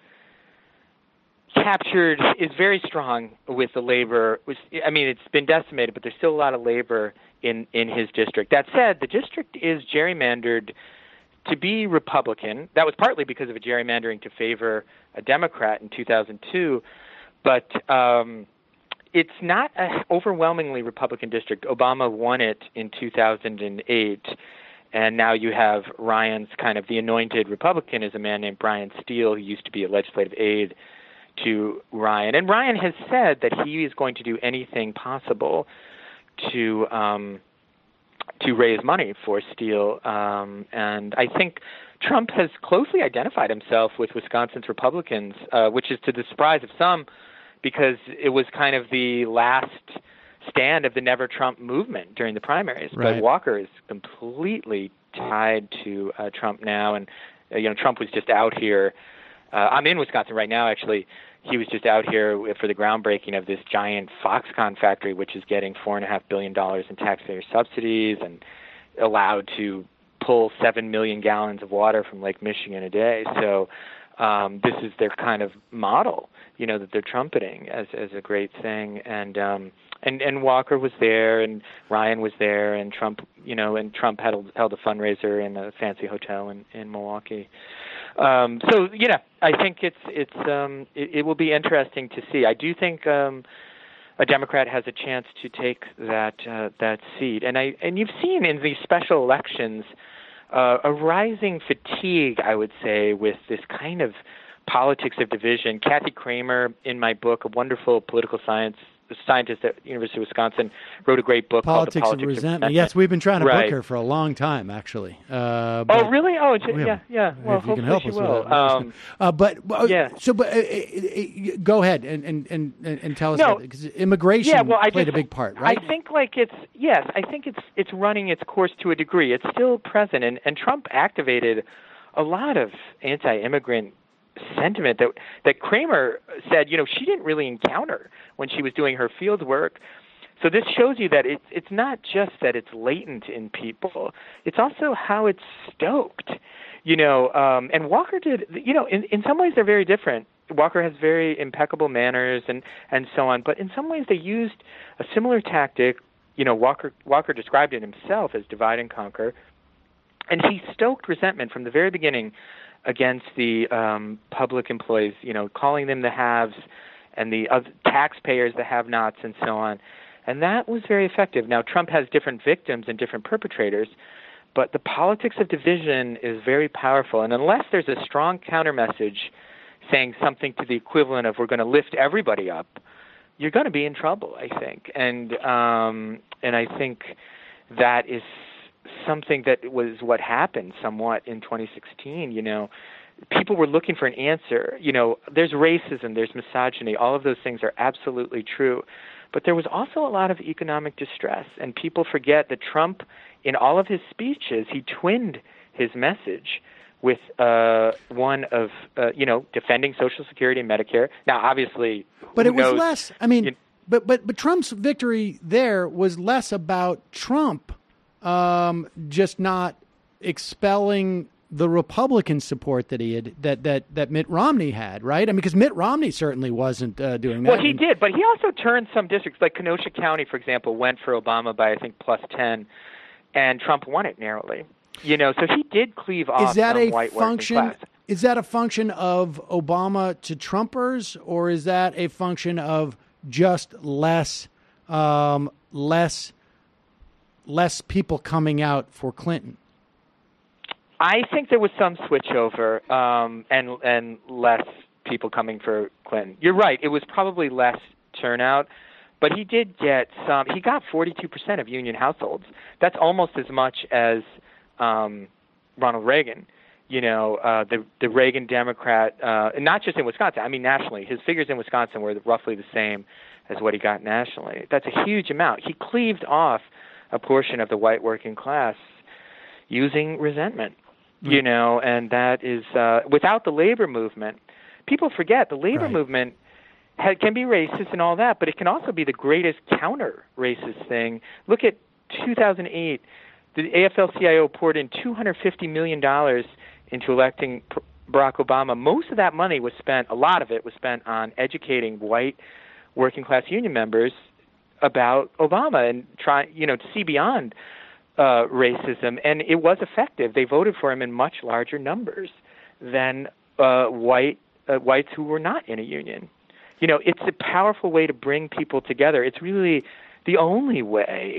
is very strong with the labor. I mean, it's been decimated, but there's still a lot of labor in his district. That said, the district is gerrymandered to be Republican. That was partly because of a gerrymandering to favor a Democrat in 2002, but it's not an overwhelmingly Republican district. Obama won it in 2008, and now you have Ryan's the anointed Republican is a man named Brian Steele, who used to be a legislative aide to Ryan. And Ryan has said that he is going to do anything possible to raise money for Steele. And I think Trump has closely identified himself with Wisconsin's Republicans, which is to the surprise of some, because it was kind of the last stand of the Never Trump movement during the primaries. Right. But Walker is completely tied to Trump now. And, Trump was just out here. I'm in Wisconsin right now, actually. He was just out here for the groundbreaking of this giant Foxconn factory, which is getting $4.5 billion in taxpayer subsidies and allowed to pull 7 million gallons of water from Lake Michigan a day. So this is their kind of model, that they're trumpeting as a great thing. And Walker was there, and Ryan was there, and Trump, held a fundraiser in a fancy hotel in Milwaukee. So I think it will be interesting to see. I do think a Democrat has a chance to take that seat, and you've seen in these special elections a rising fatigue, I would say, with this kind of politics of division. Kathy Kramer, in my book, a wonderful political scientist at the University of Wisconsin, wrote a great book called The Politics of Resentment. Yes, we've been trying to book her for a long time, actually. Oh, really? Oh, yeah. Well, if you can help us with that. Go ahead and tell us because immigration played a big part, right? I think it's running its course to a degree. It's still present, and Trump activated a lot of anti-immigrant sentiment that Kramer said, she didn't really encounter when she was doing her field work. So this shows you that it's not just that it's latent in people, it's also how it's stoked, and Walker did, in some ways they're very different. Walker has very impeccable manners and so on, but in some ways they used a similar tactic. Walker described it himself as divide and conquer, and he stoked resentment from the very beginning against the public employees, calling them the haves and the taxpayers the have-nots and so on. And that was very effective. Now, Trump has different victims and different perpetrators, but the politics of division is very powerful. And unless there's a strong counter-message saying something to the equivalent of we're going to lift everybody up, you're going to be in trouble, I think. And I think that is something that was what happened somewhat in 2016. People were looking for an answer. There's racism, there's misogyny. All of those things are absolutely true. But there was also a lot of economic distress, and people forget that Trump, in all of his speeches, he twinned his message with one of, defending Social Security and Medicare. Now, obviously, but it was less. I mean, but Trump's victory there was less about Trump just not expelling the Republican support that he had, that Mitt Romney had, right? I mean, because Mitt Romney certainly wasn't doing that. Well, he did, but he also turned some districts, like Kenosha County, for example, went for Obama by, I think, +10, and Trump won it narrowly. So he did cleave off some white working class. Is that a function of Obama to Trumpers, or is that a function of just less people coming out for Clinton? I think there was some switchover and less people coming for Clinton. You're right. It was probably less turnout, but he did get some. He got 42% of union households. That's almost as much as Ronald Reagan. The Reagan Democrat, not just in Wisconsin. I mean, nationally, his figures in Wisconsin were roughly the same as what he got nationally. That's a huge amount. He cleaved off a portion of the white working class using resentment. And that is without the labor movement. People forget the labor movement can be racist and all that, but it can also be the greatest counter-racist thing. Look at 2008. The AFL-CIO poured in $250 million into electing Barack Obama. Most of that money was spent, a lot of it was spent on educating white working-class union members about Obama and trying, to see beyond racism, and it was effective. They voted for him in much larger numbers than whites who were not in a union. It's a powerful way to bring people together. It's really the only way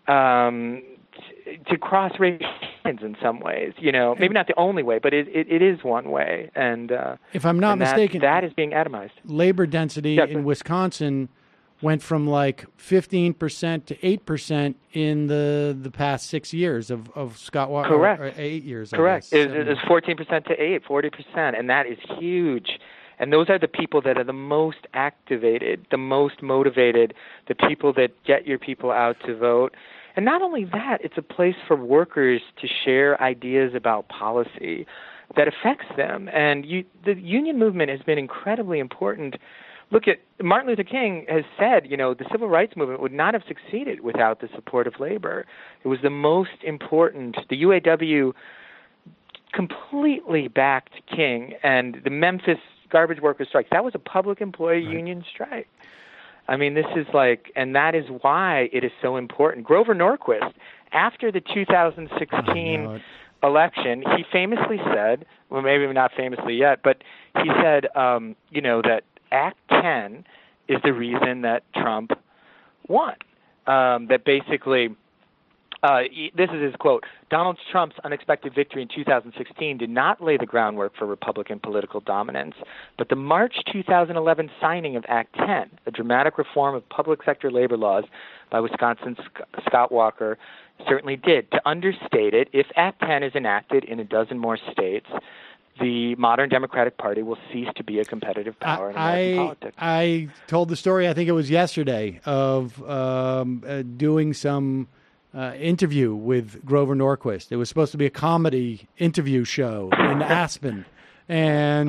to cross racial lines in some ways. Maybe not the only way, but it is one way. And if I'm not mistaken, that is being atomized. Labor density in Wisconsin went from like 15% to 8% in the past 6 years of Scott Walker. Correct. Or 8 years. Correct. It's 14% to 40%, and that is huge. And those are the people that are the most activated, the most motivated, the people that get your people out to vote. And not only that, it's a place for workers to share ideas about policy that affects them. And the union movement has been incredibly important. Look at Martin Luther King has said, the civil rights movement would not have succeeded without the support of labor. It was the most important. The UAW completely backed King, and the Memphis garbage workers strike, that was a public employee union strike. I mean, this is and that is why it is so important. Grover Norquist, after the 2016 election, he famously said, well, maybe not famously yet, but he said, that Act 10 is the reason that Trump won. That basically, this is his quote, Donald Trump's unexpected victory in 2016 did not lay the groundwork for Republican political dominance, but the March 2011 signing of Act 10, a dramatic reform of public sector labor laws by Wisconsin's Scott Walker, certainly did. To understate it, if Act 10 is enacted in a dozen more states, the modern Democratic Party will cease to be a competitive power in American politics. I told the story, I think it was yesterday, of doing some interview with Grover Norquist. It was supposed to be a comedy interview show in Aspen. And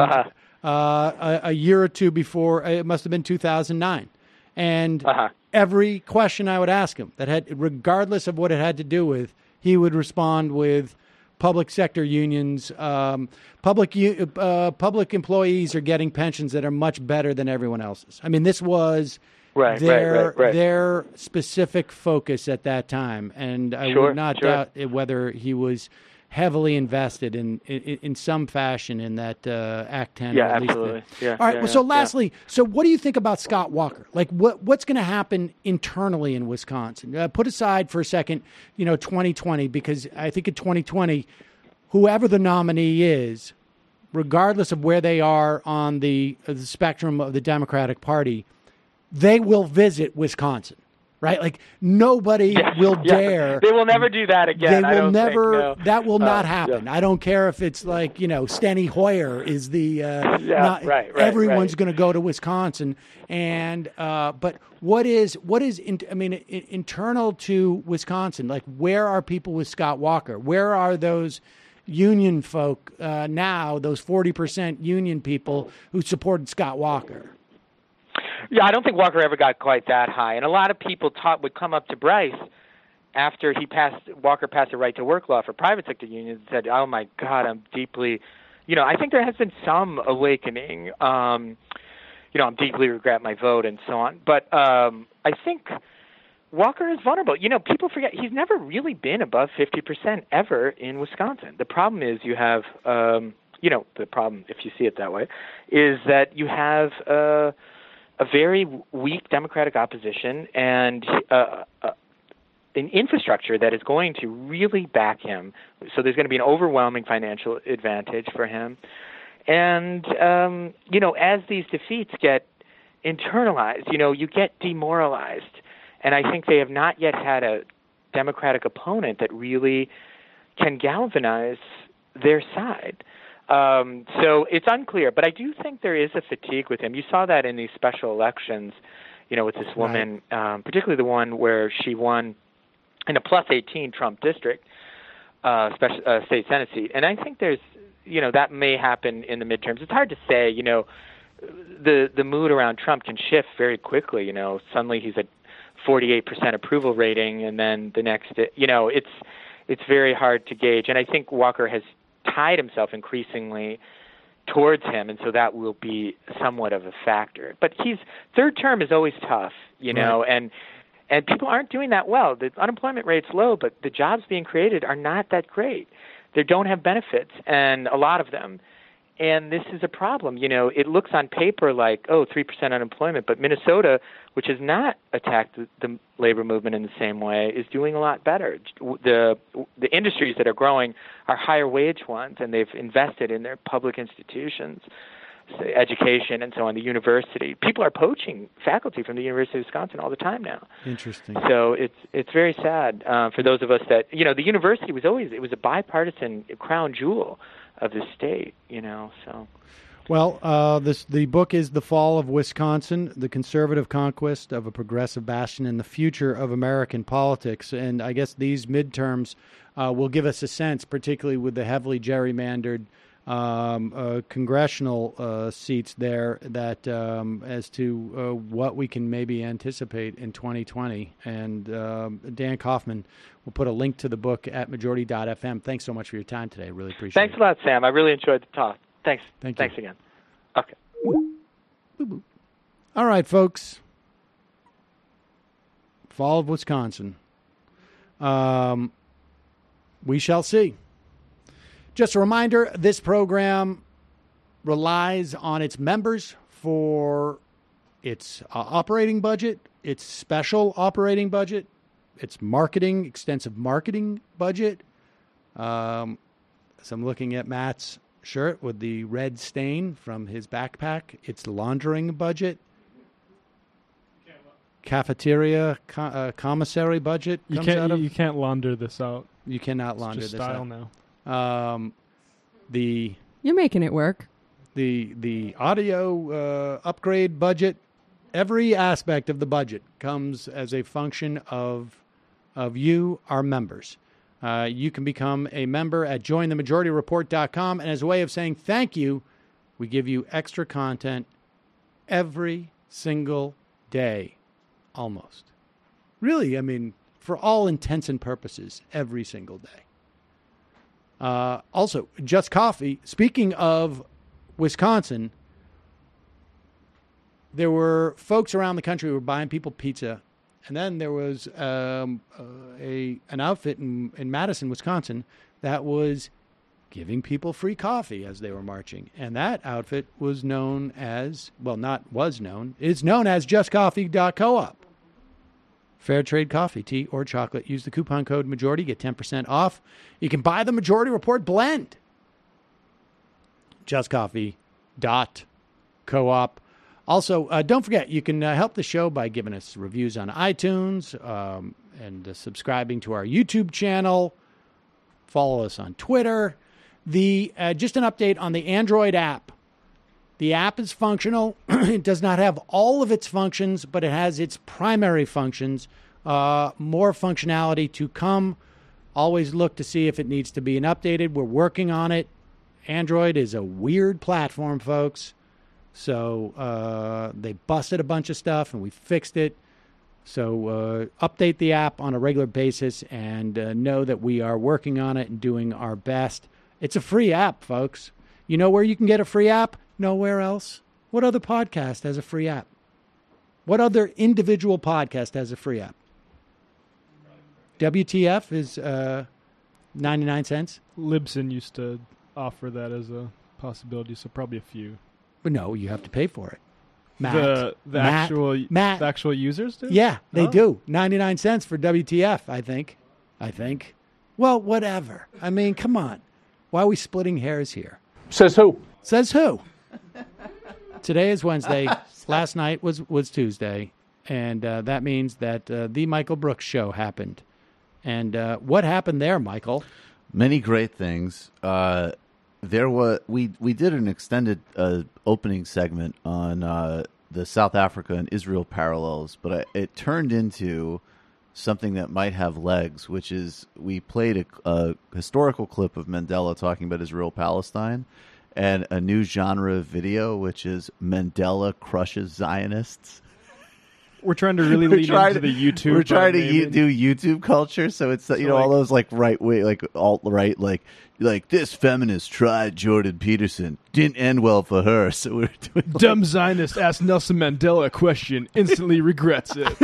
a year or two before, it must have been 2009. And every question I would ask him, that had, regardless of what it had to do with, he would respond with public sector unions. Public employees are getting pensions that are much better than everyone else's. I mean, this was their specific focus at that time, and I would not doubt whether he was heavily invested in some fashion in that Act 10. Yeah, absolutely. All right. Well, so lastly, so what do you think about Scott Walker? Like, what's going to happen internally in Wisconsin? Put aside for a second, 2020, because I think in 2020, whoever the nominee is, regardless of where they are on the spectrum of the Democratic Party, they will visit Wisconsin. Right, like nobody will dare. They will never do that again. They will never. That will not happen. I don't care if it's like Steny Hoyer is the. Everyone's going to go to Wisconsin, and but what is internal to Wisconsin? Like, where are people with Scott Walker? Where are those union folk now? Those 40% union people who supported Scott Walker? Yeah, I don't think Walker ever got quite that high. And a lot of people would come up to Bryce after Walker passed a right-to-work law for private sector unions and said, oh, my God, I'm deeply, I think there has been some awakening. I'm deeply regret my vote and so on. But I think Walker is vulnerable. People forget he's never really been above 50% ever in Wisconsin. The problem is you have, the problem, if you see it that way, is that you have a very weak Democratic opposition and an infrastructure that is going to really back him. So there's going to be an overwhelming financial advantage for him. And, as these defeats get internalized, you get demoralized. And I think they have not yet had a Democratic opponent that really can galvanize their side. So it's unclear, but I do think there is a fatigue with him. You saw that in these special elections, with this woman, particularly the one where she won in a plus 18 Trump district, state Senate seat. And I think there's, that may happen in the midterms. It's hard to say, the mood around Trump can shift very quickly. Suddenly he's at 48% approval rating, and then the next, it's very hard to gauge. And I think Walker has tied himself increasingly towards him, and so that will be somewhat of a factor. But third term is always tough, and people aren't doing that well. The unemployment rate's low, but the jobs being created are not that great. They don't have benefits, and a lot of them. And this is a problem. It looks on paper like, 3% unemployment, but Minnesota, which has not attacked the labor movement in the same way, is doing a lot better. The industries that are growing are higher wage ones, and they've invested in their public institutions, so education and so on, the university. People are poaching faculty from the University of Wisconsin all the time now. Interesting. So it's very sad for those of us that, the university was a bipartisan crown jewel of the state, so. Well, the book is The Fall of Wisconsin, The Conservative Conquest of a Progressive Bastion and the Future of American Politics. And I guess these midterms will give us a sense, particularly with the heavily gerrymandered congressional seats there, that as to what we can maybe anticipate in 2020. And Dan Kaufman will put a link to the book at majority.fm. Thanks so much for your time today. I really appreciate it. Thanks a lot, Sam. I really enjoyed the talk. Thanks. Thanks again. Okay. All right, folks. Fall of Wisconsin. We shall see. Just a reminder, this program relies on its members for its operating budget, its special operating budget, its marketing, extensive marketing budget. So I'm looking at Matt's shirt with the red stain from his backpack. Its laundering budget, cafeteria commissary budget. You can't launder this out. You cannot launder this out. Now. You're making it work. The audio upgrade budget, every aspect of the budget comes as a function of you, our members. You can become a member at jointhemajority.report.com, and as a way of saying thank you, we give you extra content every single day, almost. Really, I mean, for all intents and purposes, every single day. Also, Just Coffee, speaking of Wisconsin, there were folks around the country who were buying people pizza. And then there was an outfit in Madison, Wisconsin, that was giving people free coffee as they were marching. And that outfit was known as, is known as justcoffee.coop. Fair trade coffee, tea, or chocolate. Use the coupon code MAJORITY, get 10% off. You can buy the Majority Report blend. justcoffee.coop. Also, don't forget, you can help the show by giving us reviews on iTunes and subscribing to our YouTube channel. Follow us on Twitter. Just an update on the Android app. The app is functional. It does not have all of its functions, but it has its primary functions. More functionality to come. Always look to see if it needs to be updated. We're working on it. Android is a weird platform, folks. So they busted a bunch of stuff, and we fixed it. So update the app on a regular basis and know that we are working on it and doing our best. It's a free app, folks. You know where you can get a free app? Nowhere else. What other podcast has a free app? What other individual podcast has a free app? WTF is 99 cents. Libsyn used to offer that as a possibility, so probably a few. But no, you have to pay for it. The actual users do? Yeah, they do. 99 cents for WTF, I think. Well, whatever. I mean, come on. Why are we splitting hairs here? Says who? Says who? Today is Wednesday. Last night was Tuesday. And that means that the Michael Brooks show happened. And what happened there, Michael? Many great things. We did an extended opening segment on the South Africa and Israel parallels, but it turned into something that might have legs, which is we played a historical clip of Mandela talking about Israel-Palestine and a new genre of video, which is Mandela crushes Zionists. We're trying to really lean into the YouTube. We're trying to do YouTube culture, so it's all those right way, alt-right, like this feminist tried Jordan Peterson, didn't end well for her, so we're doing dumb Zionist asked Nelson Mandela a question, instantly regrets it.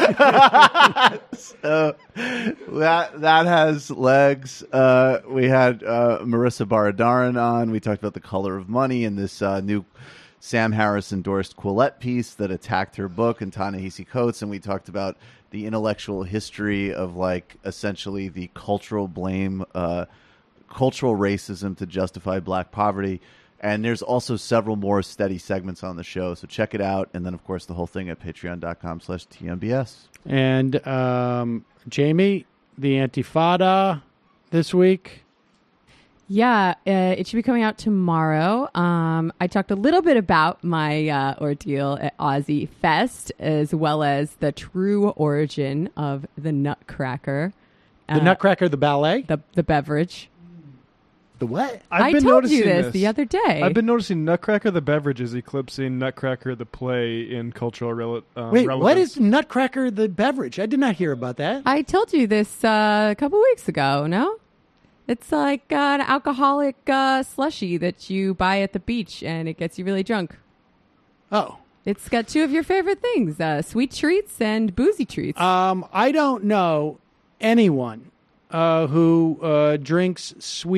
So that has legs. We had Marissa Baradaran on. We talked about The Color of Money and this new Sam Harris endorsed Quillette piece that attacked her book and Ta-Nehisi Coates, and we talked about the intellectual history of essentially the cultural blame, cultural racism to justify black poverty. And there's also several more steady segments on the show, so check it out. And then, of course, the whole thing at patreon.com/TMBS. And Jamie, the Antifada this week. Yeah, it should be coming out tomorrow. I talked a little bit about my ordeal at Aussie Fest, as well as the true origin of the Nutcracker. The Nutcracker, the ballet? The beverage. The what? I told you this the other day. I've been noticing Nutcracker the beverage is eclipsing Nutcracker the play in cultural relevance. Wait, what is Nutcracker the beverage? I did not hear about that. I told you this a couple weeks ago, no? It's like an alcoholic slushy that you buy at the beach, and it gets you really drunk. Oh. It's got two of your favorite things, sweet treats and boozy treats. I don't know anyone who drinks sweet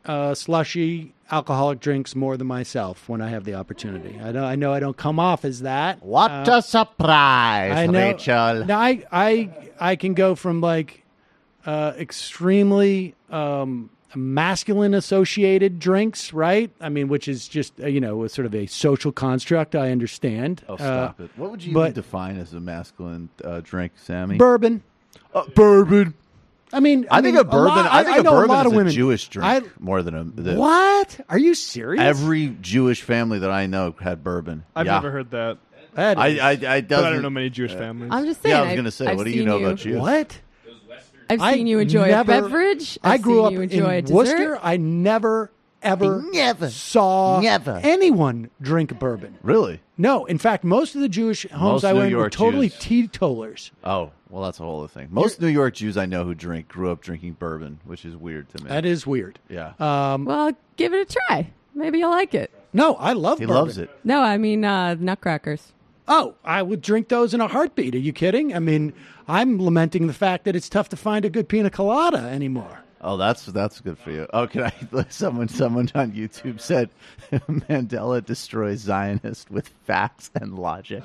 slushy alcoholic drinks more than myself when I have the opportunity. I know I don't come off as that. What a surprise, Rachel. Now, I can go from like extremely masculine associated drinks, right? I mean, which is just, sort of a social construct. I understand. Oh, stop it. What would you even define as a masculine drink, Sammy? Bourbon. Bourbon. I think a bourbon. I think a bourbon is a Jewish drink more than a. What? Are you serious? Every Jewish family that I know had bourbon. I've never heard that. I don't know many Jewish families. I'm just saying. Yeah, I was going to say. What do you know about Jews? What? I've seen you enjoy a beverage. I grew up in Worcester. I never saw anyone drink bourbon. Really? No. In fact, most of the Jewish homes I went were totally teetotalers. Oh, well, that's a whole other thing. Most New York Jews I know who grew up drinking bourbon, which is weird to me. That is weird. Yeah. Well, give it a try. Maybe you'll like it. No, I love bourbon. He loves it. No, I mean nutcrackers. Oh, I would drink those in a heartbeat. Are you kidding? I mean, I'm lamenting the fact that it's tough to find a good pina colada anymore. Oh, that's good for you. Oh, can I? Someone on YouTube said Mandela destroys Zionists with facts and logic.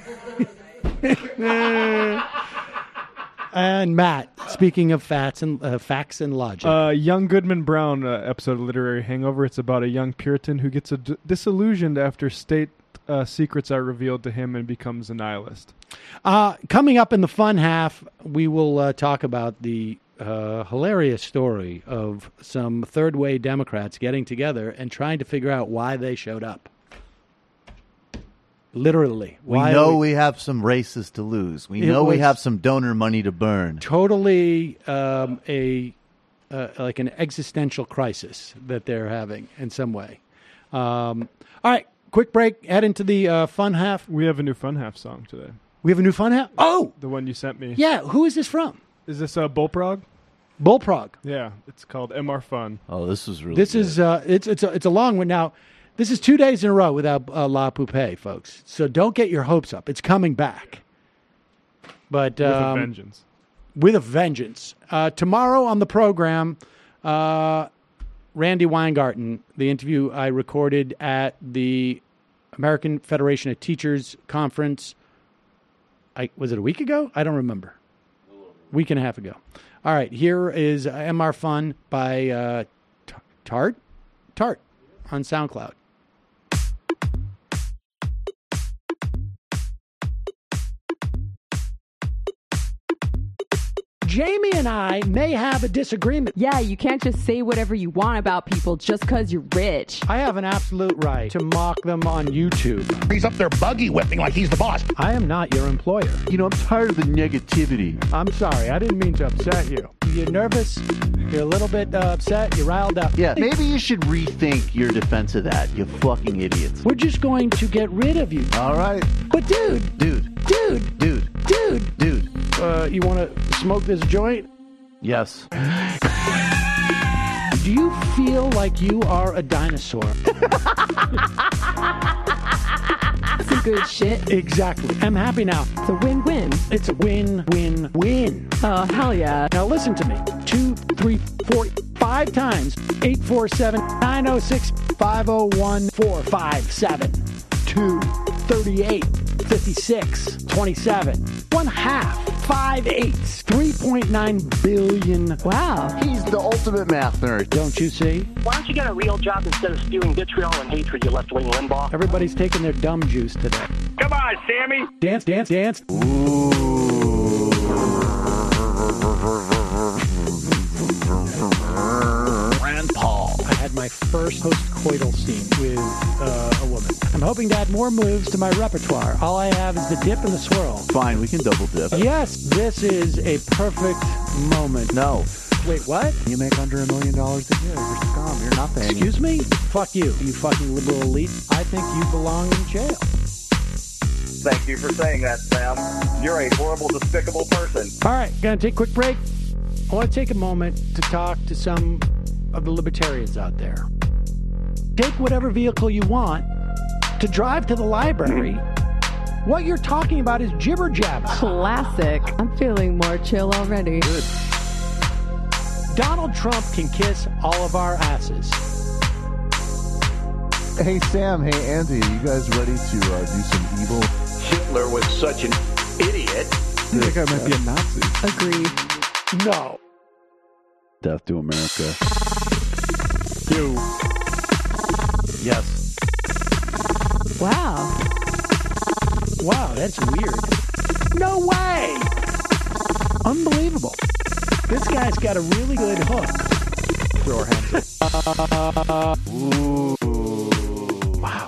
And Matt, speaking of facts and logic, Young Goodman Brown episode of Literary Hangover. It's about a young Puritan who gets disillusioned after state secrets are revealed to him and becomes a nihilist. Coming up in the fun half, we will talk about the hilarious story of some third-way Democrats getting together and trying to figure out why they showed up. Literally. We have some races to lose. We have some donor money to burn. Totally like an existential crisis that they're having in some way. All right, quick break. Head into the fun half. We have a new fun half song today. We have a new fun half? Oh! The one you sent me. Yeah, who is this from? Is this Bullprog? Bullprog. Yeah, it's called MR Fun. Oh, this is really good. It's a long one. Now, this is 2 days in a row without La Poupée, folks. So don't get your hopes up. It's coming back. But with a vengeance. With a vengeance. Tomorrow on the program, Randy Weingarten, the interview I recorded at the American Federation of Teachers Conference. Was it a week ago? I don't remember. Week and a half ago. All right, here is MR Fun by Tart on SoundCloud. Jamie and I may have a disagreement. Yeah, you can't just say whatever you want about people just because you're rich. I have an absolute right to mock them on YouTube. He's up there buggy whipping like he's the boss. I am not your employer. I'm tired of the negativity. I'm sorry. I didn't mean to upset you. You're nervous. You're a little bit upset. You're riled up. Yeah, maybe you should rethink your defense of that, you fucking idiots. We're just going to get rid of you. All right. But dude. You want to smoke this joint? Yes. Do you feel like you are a dinosaur? Some good shit. Exactly. I'm happy now. It's a win-win. It's a win-win-win. Oh, hell yeah. Now listen to me. 2, 3, 4, 5 times. 847-906-501-457. 2, 38, 56, 27. 1/2. 5 8s. 3.9 billion. Wow. He's the ultimate math nerd. Don't you see? Why don't you get a real job instead of spewing vitriol and hatred, you left-wing Limbaugh? Everybody's taking their dumb juice today. Come on, Sammy. Dance, dance, dance. Ooh. Rand Paul. I had my first post-coital scene with a woman. I'm hoping to add more moves to my repertoire. All I have is the dip and the swirl. Fine, we can double dip. Yes, this is a perfect moment. No. Wait, what? You make under $1 million a year. You're scum. You're nothing. Excuse me? Fuck you, you fucking liberal elite. I think you belong in jail. Thank you for saying that, Sam. You're a horrible, despicable person. All right, gonna take a quick break. I want to take a moment to talk to some of the libertarians out there. Take whatever vehicle you want to drive to the library. What you're talking about is jibber jabber. Classic. I'm feeling more chill already. Good. Donald Trump can kiss all of our asses. Hey, Sam. Hey, Andy. You guys ready to do some evil? Hitler was such an idiot. That guy might be a Nazi. Agree. No. Death to America. You. Yes. Wow. Wow, that's weird. No way! Unbelievable. This guy's got a really good hook. Throw our hands up. Ooh. Wow.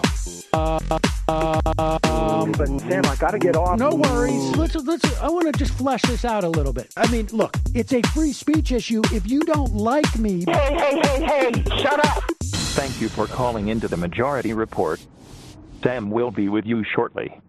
But Sam, I got to get off. No worries. Let's. I want to just flesh this out a little bit. I mean, look, it's a free speech issue. If you don't like me, Hey, shut up! Thank you for calling into the Majority Report. Sam will be with you shortly.